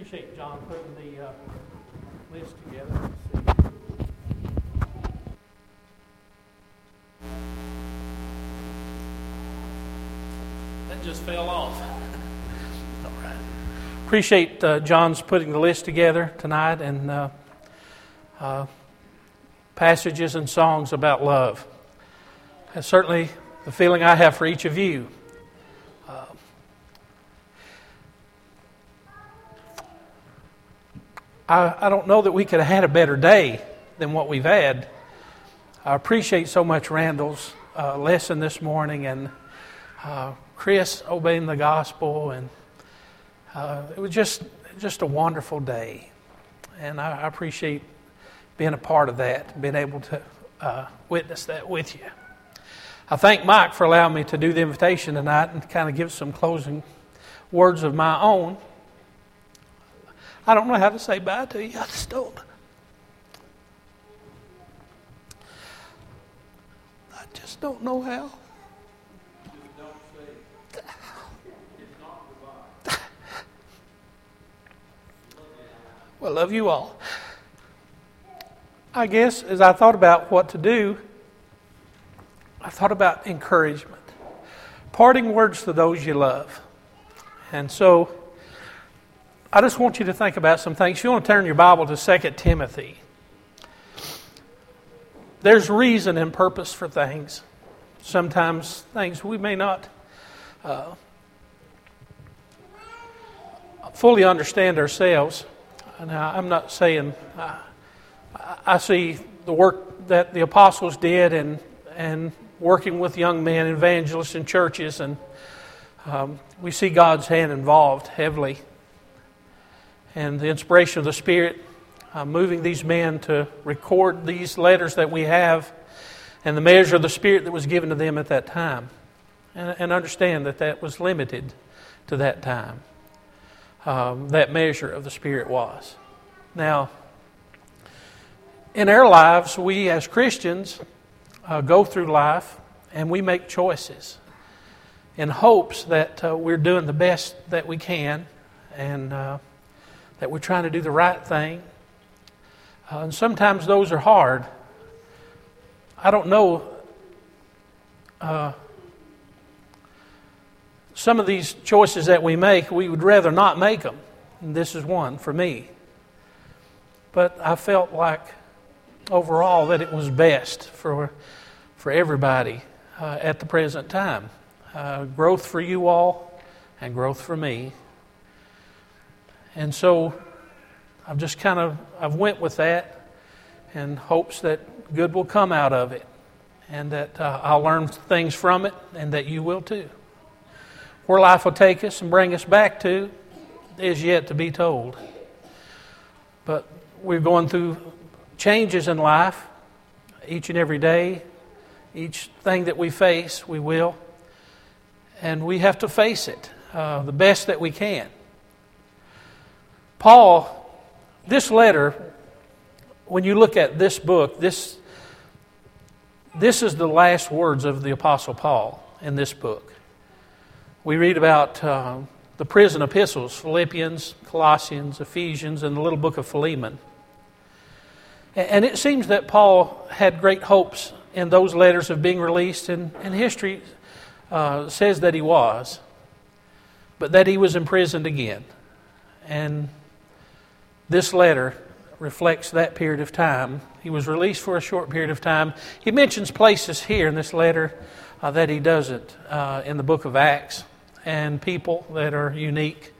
Appreciate John putting the list together. Let's see. That just fell off. All right. Appreciate John's putting the list together tonight and passages and songs about love. That's certainly the feeling I have for each of you. I don't know that we could have had a better day than what we've had. I appreciate so much Randall's lesson this morning and Chris obeying the gospel, and it was just a wonderful day. And I appreciate being a part of that, being able to witness that with you. I thank Mike for allowing me to do the invitation tonight and kind of give some closing words of my own. I don't know how to say bye to you. I just don't. I just don't know how. Just don't say it's not goodbye. Well, love you all. I guess as I thought about what to do, I thought about encouragement. Parting words to those you love. And so I just want you to think about some things. If you want to turn your Bible to 2 Timothy. There's reason and purpose for things. Sometimes things we may not fully understand ourselves. Now, I'm not saying I see the work that the apostles did and working with young men, evangelists in churches, and we see God's hand involved heavily. And the inspiration of the Spirit moving these men to record these letters that we have and the measure of the Spirit that was given to them at that time. And understand that was limited to that time. That measure of the Spirit was. Now, in our lives, we as Christians go through life and we make choices in hopes that we're doing the best that we can and that we're trying to do the right thing. And sometimes those are hard. I don't know. Some of these choices that we make, we would rather not make them. And this is one for me. But I felt like overall that it was best for everybody at the present time. Growth for you all and growth for me. And so I've went with that in hopes that good will come out of it and that I'll learn things from it and that you will too. Where life will take us and bring us back to is yet to be told. But we're going through changes in life each and every day. Each thing that we face, we will. And we have to face it the best that we can. Paul, this letter, when you look at this book, this is the last words of the Apostle Paul in this book. We read about the prison epistles, Philippians, Colossians, Ephesians, and the little book of Philemon. And it seems that Paul had great hopes in those letters of being released, and history says that he was, but that he was imprisoned again. And this letter reflects that period of time. He was released for a short period of time. He mentions places here in this letter that he doesn't in the book of Acts, and people that are unique.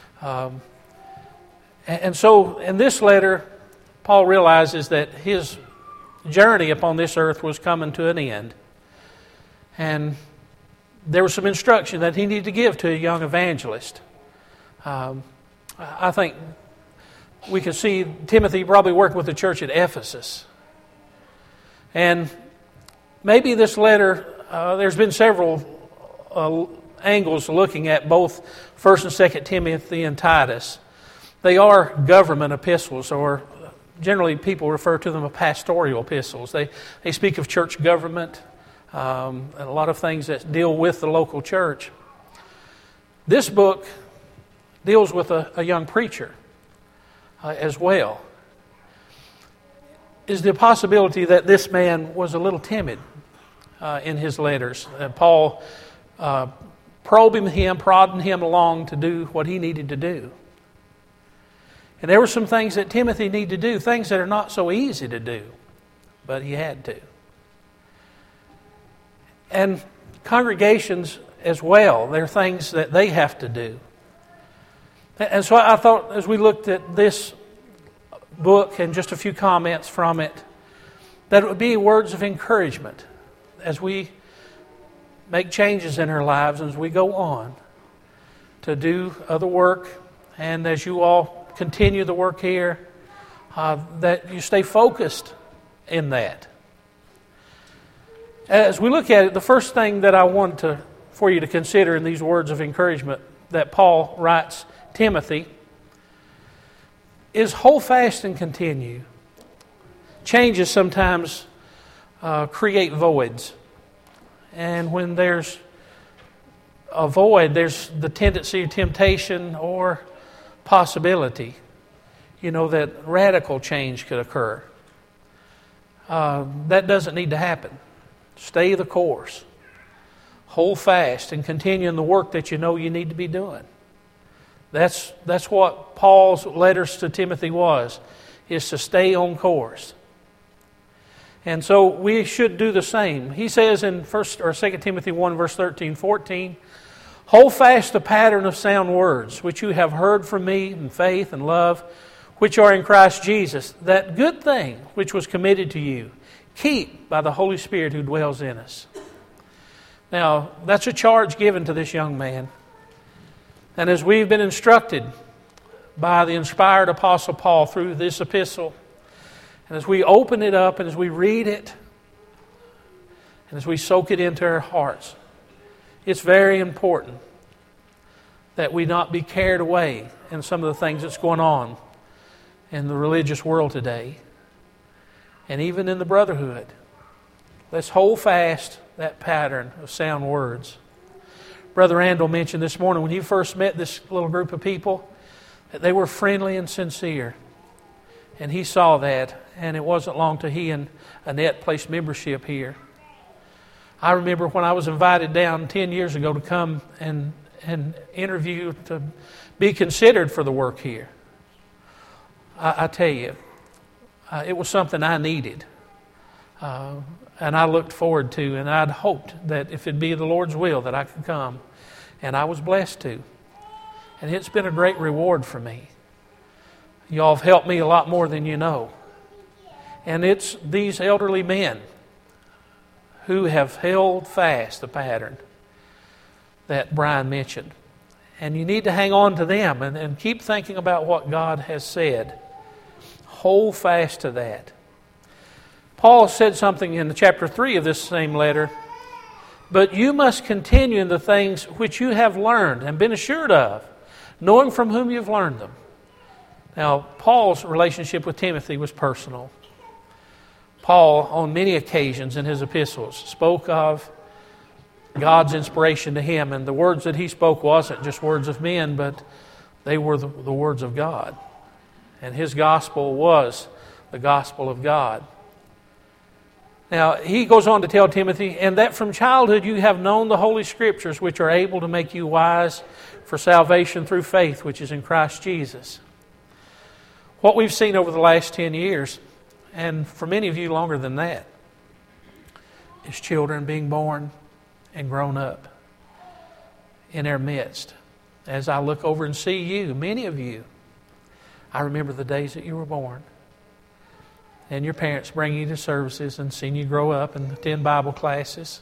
And so in this letter, Paul realizes that his journey upon this earth was coming to an end. And there was some instruction that he needed to give to a young evangelist. I think we can see Timothy probably working with the church at Ephesus. And maybe this letter, there's been several angles looking at both 1st and 2nd Timothy and Titus. They are government epistles, or generally people refer to them as pastoral epistles. They speak of church government, and a lot of things that deal with the local church. This book deals with a young preacher as well, is the possibility that this man was a little timid in his letters. Paul prodding him along to do what he needed to do. And there were some things that Timothy needed to do, things that are not so easy to do, but he had to. And congregations as well, there are things that they have to do. And so I thought, as we looked at this book and just a few comments from it, that it would be words of encouragement as we make changes in our lives, as we go on to do other work, and as you all continue the work here, that you stay focused in that. As we look at it, the first thing that I want for you to consider in these words of encouragement that Paul writes Timothy is hold fast and continue. Changes sometimes create voids. And when there's a void, there's the tendency of temptation or possibility, that radical change could occur. That doesn't need to happen. Stay the course. Hold fast and continue in the work that you know you need to be doing. That's what Paul's letters to Timothy is to stay on course. And so we should do the same. He says in 2 Timothy 1, verse 13, 14, hold fast the pattern of sound words, which you have heard from me in faith and love, which are in Christ Jesus. That good thing which was committed to you, keep by the Holy Spirit who dwells in us. Now, that's a charge given to this young man. And as we've been instructed by the inspired Apostle Paul through this epistle, and as we open it up and as we read it, and as we soak it into our hearts, it's very important that we not be carried away in some of the things that's going on in the religious world today, and even in the brotherhood. Let's hold fast that pattern of sound words. Brother Randall mentioned this morning when he first met this little group of people that they were friendly and sincere. And he saw that, and it wasn't long till he and Annette placed membership here. I remember when I was invited down 10 years ago to come and interview, to be considered for the work here. I tell you, it was something I needed. And I looked forward to, and I'd hoped that if it'd be the Lord's will that I could come. And I was blessed to. And it's been a great reward for me. Y'all have helped me a lot more than you know. And it's these elderly men who have held fast the pattern that Brian mentioned. And you need to hang on to them and keep thinking about what God has said. Hold fast to that. Paul said something in chapter 3 of this same letter. But you must continue in the things which you have learned and been assured of, knowing from whom you've learned them. Now, Paul's relationship with Timothy was personal. Paul, on many occasions in his epistles, spoke of God's inspiration to him. And the words that he spoke wasn't just words of men, but they were the words of God. And his gospel was the gospel of God. Now, he goes on to tell Timothy, and that from childhood you have known the Holy Scriptures, which are able to make you wise for salvation through faith, which is in Christ Jesus. What we've seen over the last 10 years, and for many of you longer than that, is children being born and grown up in our midst. As I look over and see you, many of you, I remember the days that you were born. And your parents bring you to services and seeing you grow up and attend Bible classes.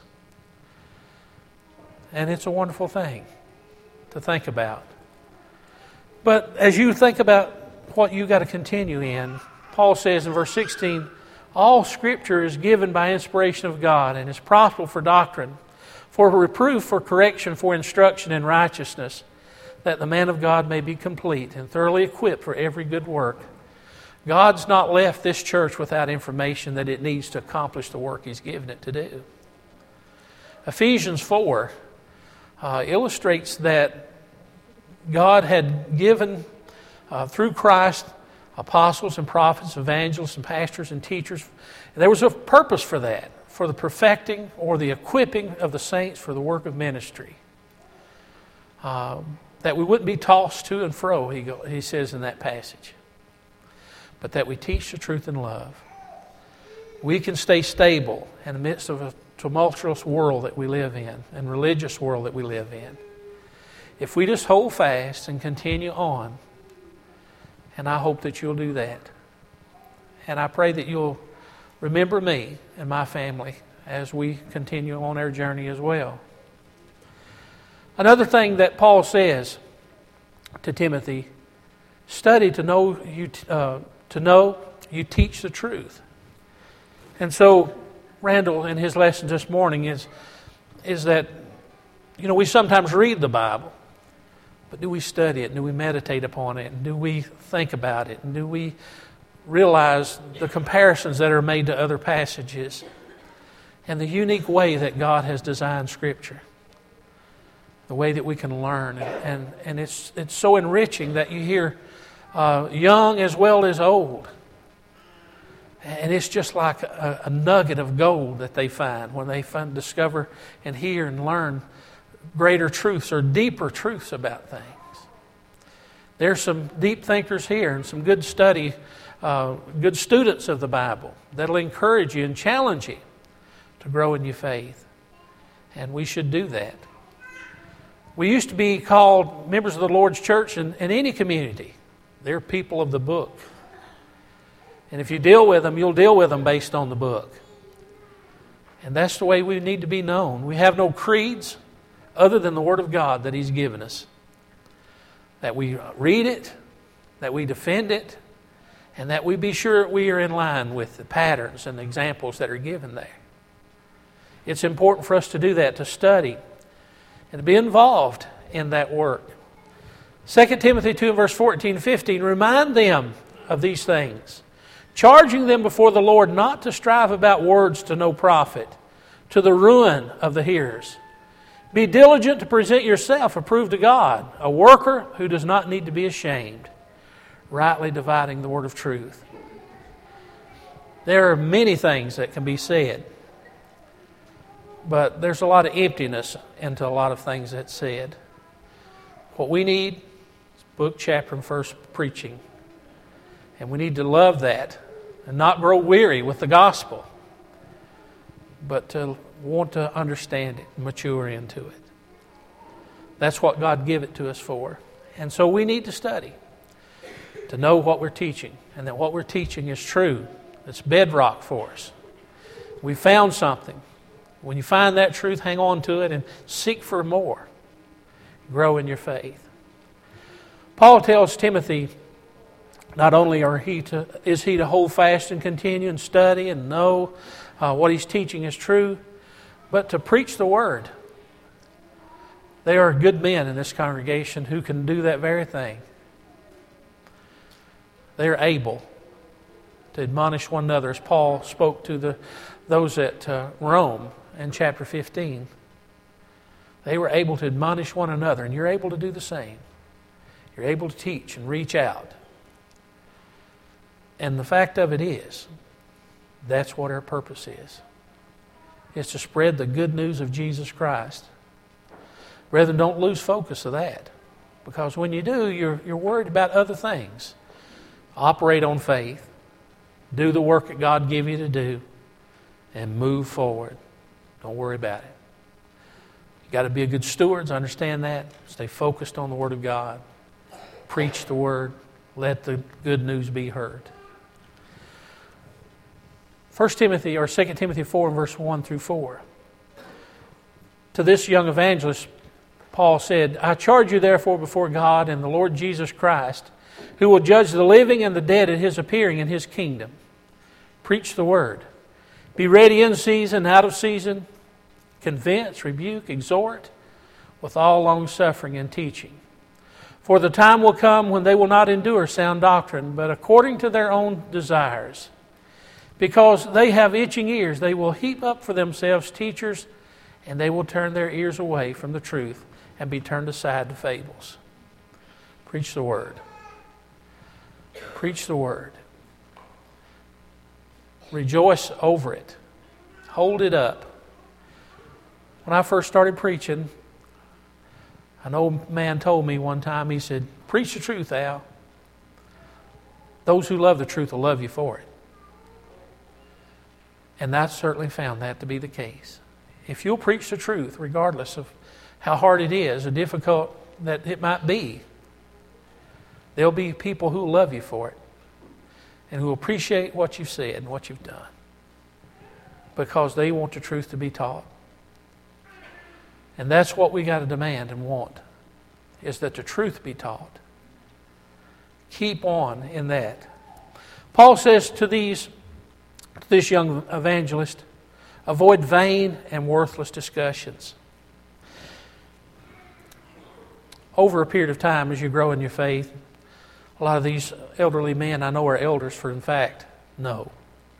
And it's a wonderful thing to think about. But as you think about what you got to continue in, Paul says in verse 16, all Scripture is given by inspiration of God and is profitable for doctrine, for reproof, for correction, for instruction in righteousness, that the man of God may be complete and thoroughly equipped for every good work. God's not left this church without information that it needs to accomplish the work He's given it to do. Ephesians 4 illustrates that God had given, through Christ, apostles and prophets, evangelists and pastors and teachers. And there was a purpose for that, for the perfecting or the equipping of the saints for the work of ministry. That we wouldn't be tossed to and fro, he says in that passage, but that we teach the truth in love. We can stay stable in the midst of a tumultuous world that we live in and religious world that we live in, if we just hold fast and continue on. And I hope that you'll do that. And I pray that you'll remember me and my family as we continue on our journey as well. Another thing that Paul says to Timothy, study to know you teach the truth. And so Randall in his lesson this morning is that, we sometimes read the Bible, but do we study it? Do we meditate upon it? And do we think about it? And do we realize the comparisons that are made to other passages and the unique way that God has designed Scripture? The way that we can learn. And it's so enriching that you hear young as well as old. And it's just like a nugget of gold that they find when they discover and hear and learn greater truths or deeper truths about things. There's some deep thinkers here and some good study, good students of the Bible that'll encourage you and challenge you to grow in your faith. And we should do that. We used to be called members of the Lord's church in any community. They're people of the book. And if you deal with them, you'll deal with them based on the book. And that's the way we need to be known. We have no creeds other than the Word of God that He's given us. That we read it, that we defend it, and that we be sure we are in line with the patterns and the examples that are given there. It's important for us to do that, to study and to be involved in that work. 2 Timothy 2 verse 14 and 15, remind them of these things, charging them before the Lord not to strive about words to no profit, to the ruin of the hearers. Be diligent to present yourself approved to God, a worker who does not need to be ashamed, rightly dividing the word of truth. There are many things that can be said, but there's a lot of emptiness into a lot of things that's said. What we need is book, chapter, and verse preaching. And we need to love that and not grow weary with the gospel, but to want to understand it and mature into it. That's what God gave it to us for. And so we need to study to know what we're teaching and that what we're teaching is true. It's bedrock for us. We found something. When you find that truth, hang on to it and seek for more. Grow in your faith. Paul tells Timothy, not only is he to hold fast and continue and study and know what he's teaching is true, but to preach the word. There are good men in this congregation who can do that very thing. They're able to admonish one another, as Paul spoke to those at Rome in chapter 15. They were able to admonish one another, and you're able to do the same. You're able to teach and reach out. And the fact of it is, that's what our purpose is. It's to spread the good news of Jesus Christ. Brethren, don't lose focus of that. Because when you do, you're worried about other things. Operate on faith. Do the work that God gave you to do. And move forward. Don't worry about it. You've got to be a good steward, understand that. Stay focused on the Word of God. Preach the Word. Let the good news be heard. 2 Timothy 4 verse 1 through 4. To this young evangelist, Paul said, I charge you therefore before God and the Lord Jesus Christ, who will judge the living and the dead at His appearing in His kingdom. Preach the Word. Be ready in season, out of season. Convince, rebuke, exhort, with all long-suffering and teaching. For the time will come when they will not endure sound doctrine, but according to their own desires. Because they have itching ears, they will heap up for themselves teachers, and they will turn their ears away from the truth and be turned aside to fables. Preach the Word. Preach the Word. Rejoice over it. Hold it up. When I first started preaching, an old man told me one time, he said, "Preach the truth, Al. Those who love the truth will love you for it." And I certainly found that to be the case. If you'll preach the truth, regardless of how hard it is or difficult that it might be, there'll be people who will love you for it and who will appreciate what you've said and what you've done because they want the truth to be taught. And that's what we got to demand and want, is that the truth be taught. Keep on in that. Paul says to this young evangelist, avoid vain and worthless discussions. Over a period of time, as you grow in your faith, a lot of these elderly men I know are elders, for in fact, no.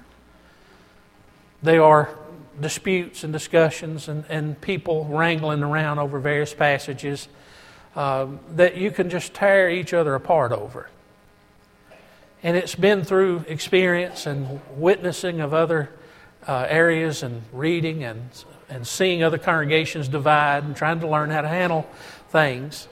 They are disputes and discussions and people wrangling around over various passages that you can just tear each other apart over. And it's been through experience and witnessing of other areas and reading and seeing other congregations divide and trying to learn how to handle things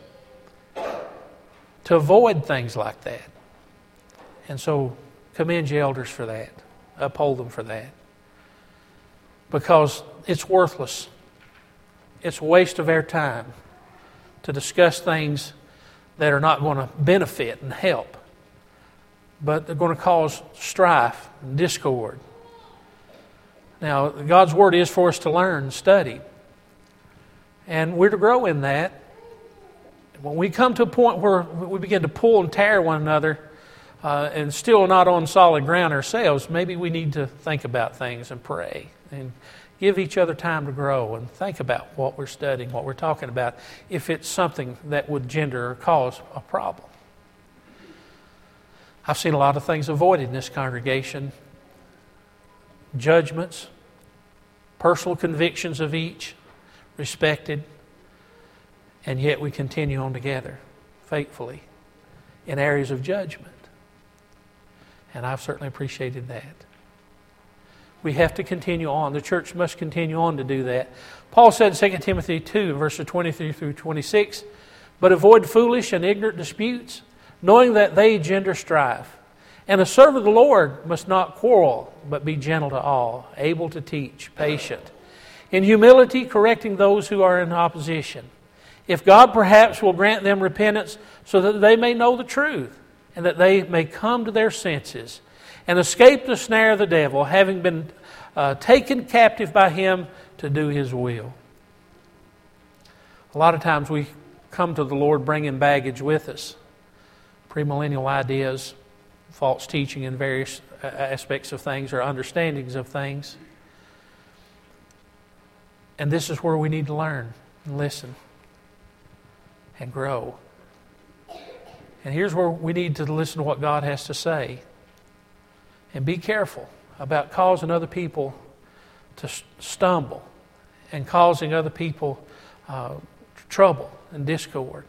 to avoid things like that. And so commend you elders for that. Uphold them for that. Because it's worthless. It's a waste of our time to discuss things that are not going to benefit and help, but they're going to cause strife and discord. Now, God's Word is for us to learn and study. And we're to grow in that. When we come to a point where we begin to pull and tear one another and still not on solid ground ourselves, maybe we need to think about things and pray and give each other time to grow and think about what we're studying, what we're talking about, if it's something that would gender or cause a problem. I've seen a lot of things avoided in this congregation. Judgments, personal convictions of each, respected, and yet we continue on together faithfully in areas of judgment. And I've certainly appreciated that. We have to continue on. The church must continue on to do that. Paul said in 2 Timothy 2, verses 23 through 26, "But avoid foolish and ignorant disputes, knowing that they engender strife. And a servant of the Lord must not quarrel, but be gentle to all, able to teach, patient, in humility correcting those who are in opposition. If God perhaps will grant them repentance so that they may know the truth, and that they may come to their senses, and escape the snare of the devil, having been taken captive by him to do his will." A lot of times we come to the Lord bringing baggage with us. Premillennial ideas, false teaching in various aspects of things or understandings of things. And this is where we need to learn and listen and grow. And here's where we need to listen to what God has to say. And be careful about causing other people to stumble and causing other people trouble and discord.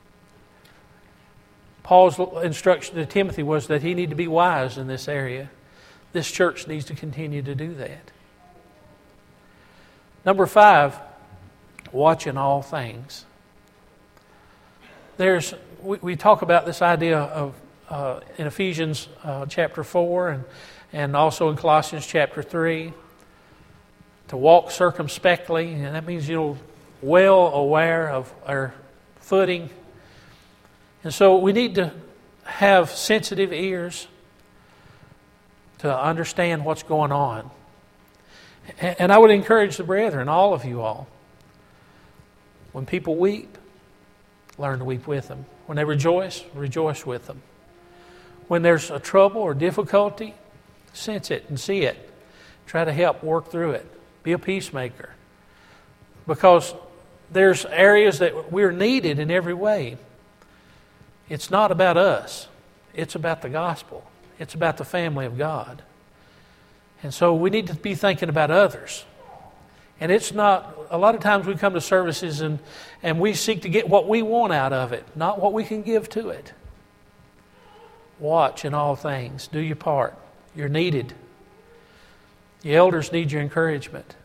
Paul's instruction to Timothy was that he needed to be wise in this area. This church needs to continue to do that. Number 5, watch in all things. We talk about this idea of in Ephesians chapter 4 and also in Colossians chapter 3 to walk circumspectly, and that means well aware of our footing. And so we need to have sensitive ears to understand what's going on. And I would encourage the brethren, all of you all, when people weep, learn to weep with them. When they rejoice, rejoice with them. When there's a trouble or difficulty, sense it and see it. Try to help work through it. Be a peacemaker. Because there's areas that we're needed in every way. It's not about us. It's about the gospel. It's about the family of God. And so we need to be thinking about others. And it's not, a lot of times we come to services and we seek to get what we want out of it, not what we can give to it. Watch in all things. Do your part. You're needed. The elders need your encouragement.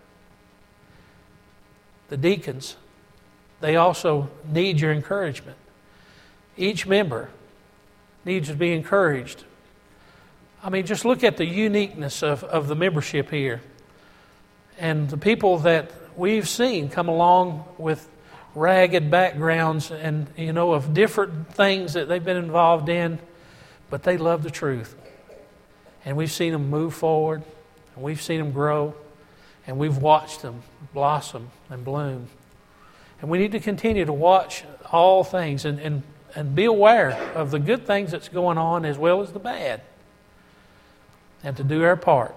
The deacons, they also need your encouragement. Each member needs to be encouraged. I mean, just look at the uniqueness of the membership here. And the people that we've seen come along with ragged backgrounds and, of different things that they've been involved in, but they love the truth. And we've seen them move forward, and we've seen them grow, and we've watched them blossom and bloom. And we need to continue to watch all things and be aware of the good things that's going on as well as the bad, and to do our part.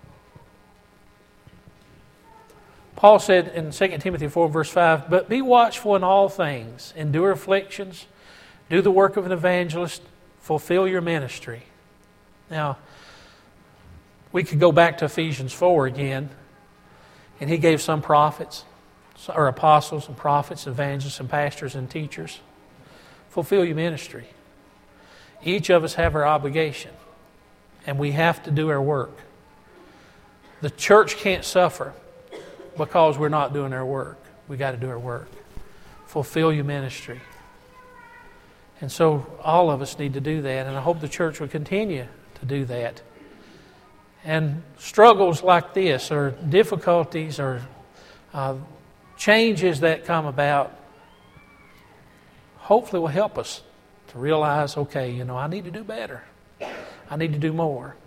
Paul said in 2 Timothy 4, verse 5, "But be watchful in all things, endure afflictions, do the work of an evangelist, fulfill your ministry." Now, we could go back to Ephesians 4 again, and he gave some prophets, or apostles and prophets, evangelists and pastors and teachers. Fulfill your ministry. Each of us have our obligation, and we have to do our work. The church can't suffer because we're not doing our work. We got to do our work. Fulfill your ministry. And so all of us need to do that, and I hope the church will continue to do that. And struggles like this, or difficulties, or changes that come about, hopefully will help us to realize, okay, I need to do better. I need to do more.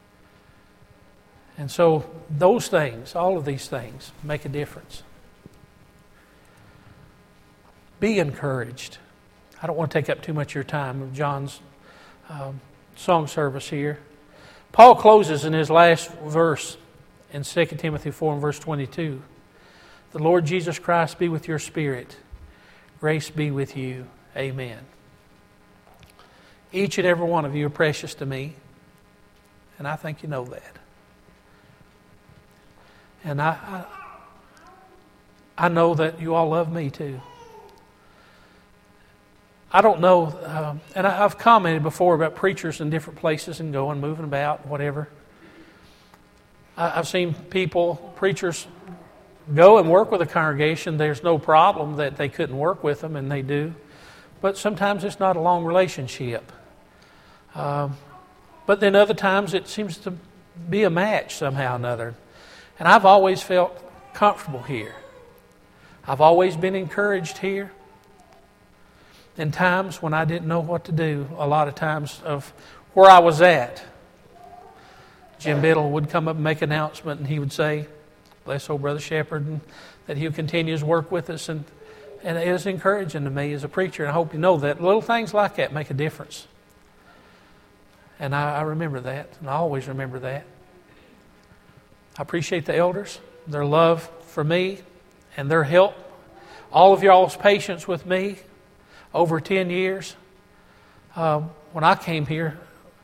And so those things, all of these things, make a difference. Be encouraged. I don't want to take up too much of your time of John's song service here. Paul closes in his last verse in 2 Timothy 4 and verse 22. "The Lord Jesus Christ be with your spirit. Grace be with you. Amen." Each and every one of you are precious to me, and I think you know that. And I know that you all love me too. I don't know, and I've commented before about preachers in different places and going, moving about, whatever. I've seen preachers go and work with a congregation. There's no problem that they couldn't work with them, and they do. But sometimes it's not a long relationship. But then other times it seems to be a match somehow or another. And I've always felt comfortable here. I've always been encouraged here. In times when I didn't know what to do, a lot of times of where I was at, Jim Biddle would come up and make an announcement, and he would say, "Bless old Brother Shepherd," and that he'll continue his work with us. And it was encouraging to me as a preacher, and I hope you know that. Little things like that make a difference. And I remember that, and I always remember that. I appreciate the elders, their love for me, and their help. All of y'all's patience with me over 10 years. When I came here,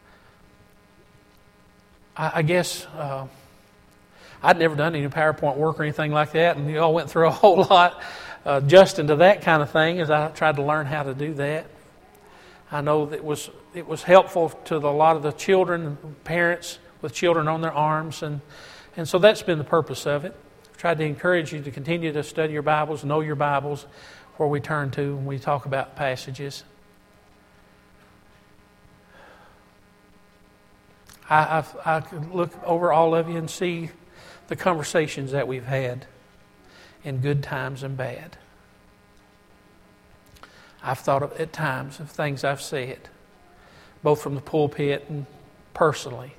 I guess I'd never done any PowerPoint work or anything like that, and you all went through a whole lot adjusting to that kind of thing as I tried to learn how to do that. I know that it was helpful to a lot of the children and parents with children on their arms, and so that's been the purpose of it. I've tried to encourage you to continue to study your Bibles, know your Bibles, where we turn to when we talk about passages. I could look over all of you and see the conversations that we've had in good times and bad. I've thought at times of things I've said, both from the pulpit and personally.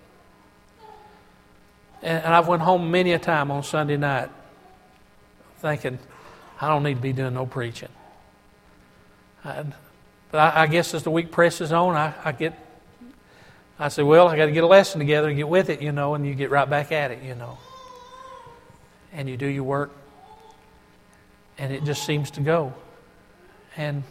And I've went home many a time on Sunday night thinking, I don't need to be doing no preaching. But I guess as the week presses on, I say, well, I got to get a lesson together and get with it, and you get right back at it, And you do your work, and it just seems to go. And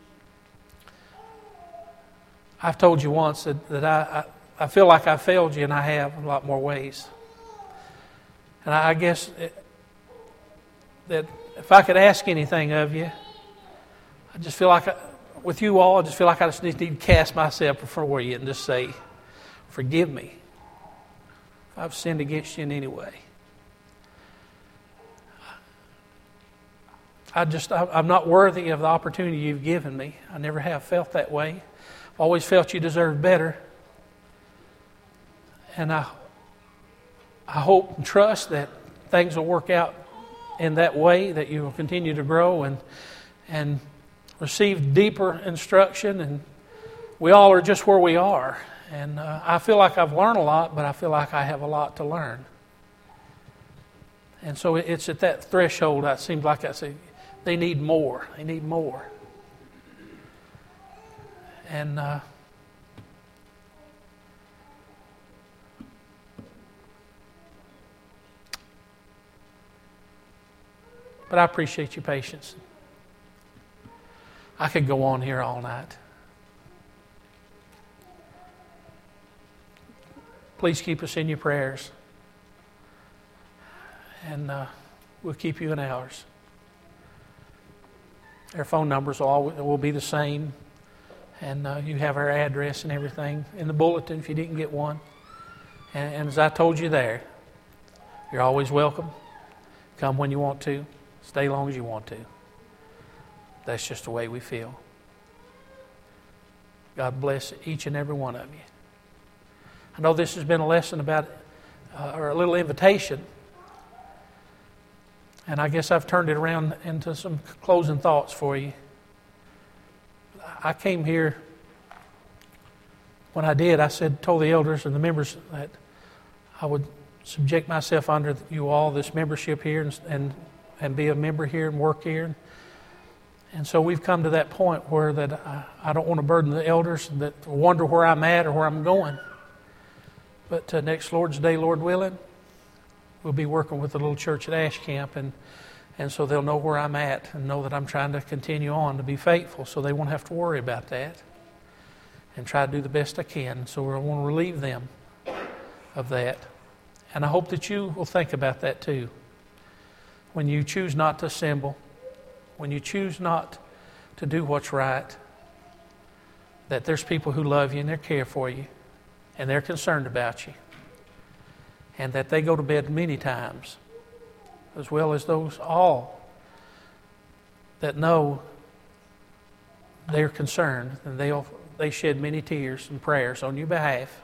I've told you once that I feel like I failed you, and I have in a lot more ways. And I guess that if I could ask anything of you, I just feel like with you all, I just feel like I just need to cast myself before you and just say, forgive me if I've sinned against you in any way. I'm not worthy of the opportunity you've given me. I never have felt that way. I've always felt you deserved better. And I hope and trust that things will work out in that way, that you will continue to grow and receive deeper instruction. And we all are just where we are. And I feel like I've learned a lot, but I feel like I have a lot to learn. And so it's at that threshold, it seems like I say, they need more. They need more. And but I appreciate your patience. I could go on here all night. Please keep us in your prayers. And we'll keep you in ours. Our phone numbers will be the same. And you have our address and everything in the bulletin if you didn't get one. And as I told you there, you're always welcome. Come when you want to. Stay long as you want to. That's just the way we feel. God bless each and every one of you. I know this has been a lesson about, or a little invitation. And I guess I've turned it around into some closing thoughts for you. I came here, when I did, told the elders and the members that I would subject myself under you all, this membership here, and be a member here and work here. And so we've come to that point where that I don't want to burden the elders that wonder where I'm at or where I'm going. But next Lord's Day, Lord willing, we'll be working with the little church at Ash Camp, and so they'll know where I'm at and know that I'm trying to continue on to be faithful, so they won't have to worry about that, and try to do the best I can. So I want to relieve them of that. And I hope that you will think about that too. When you choose not to assemble, when you choose not to do what's right, that there's people who love you and they care for you and they're concerned about you, and that they go to bed many times, as well as those all that know they're concerned, and they shed many tears and prayers on your behalf.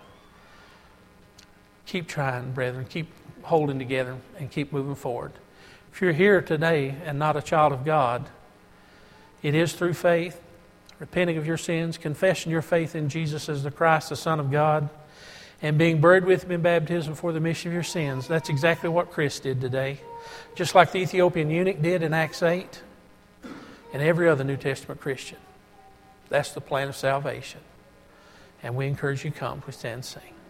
Keep trying, brethren. Keep holding together and keep moving forward. If you're here today and not a child of God, it is through faith, repenting of your sins, confessing your faith in Jesus as the Christ, the Son of God, and being buried with Him in baptism for the remission of your sins. That's exactly what Chris did today. Just like the Ethiopian eunuch did in Acts 8, and every other New Testament Christian. That's the plan of salvation. And we encourage you to come. We stand and sing.